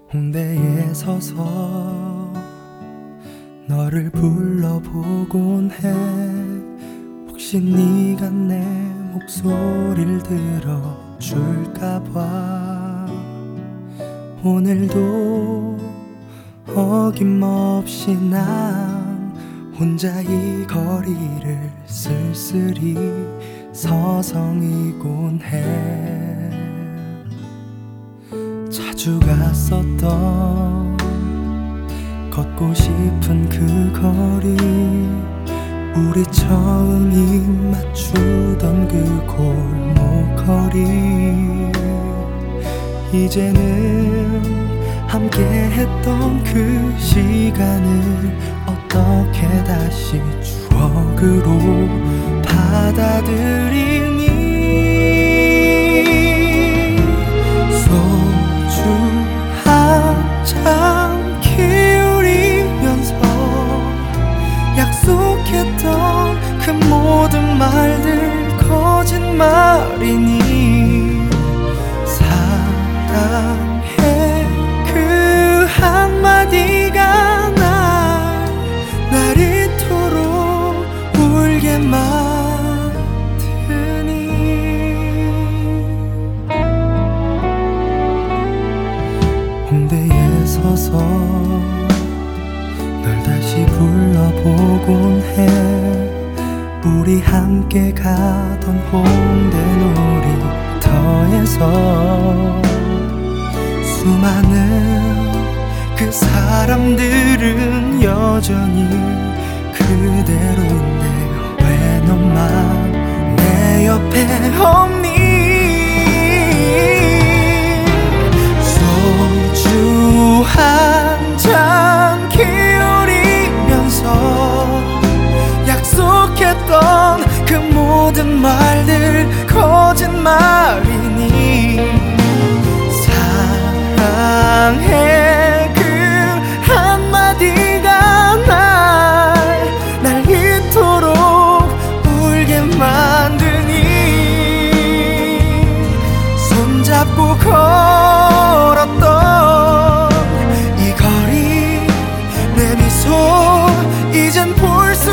홍대에 서서 너를 불러보곤 해. 혹시 네가 내 목소리를 들어줄까봐. 오늘도 어김없이 난 혼자 이 거리를 쓸쓸히 서성이곤 해. 자주 갔었던 걷고 싶은 그 거리, 우리 처음 입 맞추던 그 골목거리, 이제는 함께 했던 그 시간을 어떻게 다시 추억으로 받아들이니. 소주 한잔 기울이면서 약속했던 그 모든 말들 거짓말이니. 사랑해 그 한마디가 날 이토록 울게 만드니. 홍대에 서서 널 다시 불러보곤 해. 우리 함께 가던 홍대 놀이터에서 수많은 그 사람들은 여전히 그대로인데 왜 너만 내 옆에 없니. 소주 한잔 기울이면서 약속했던 그 모든 말들 거짓말이니. 사랑해 그 한마디가 날 이토록 울게 만드니. 손잡고 걸었던 이 거리, 내 미소 이젠 볼 수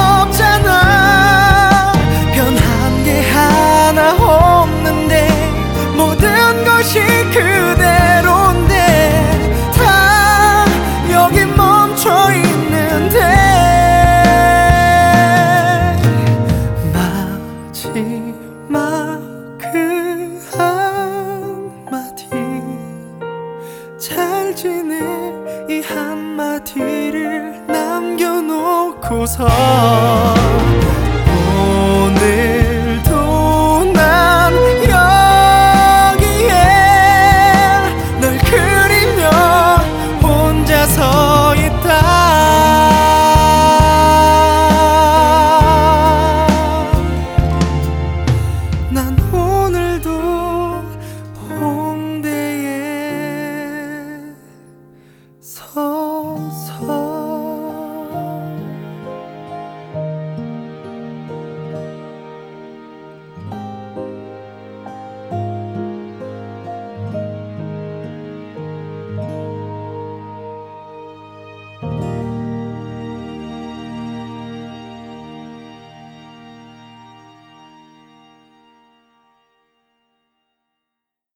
없잖아. 변한 게 하나 없는데 모든 것이 그대로인데 다 여기 멈춰 있는데. 마지막 그 한마디, 잘 지내 이 한마디를 남겨놓고서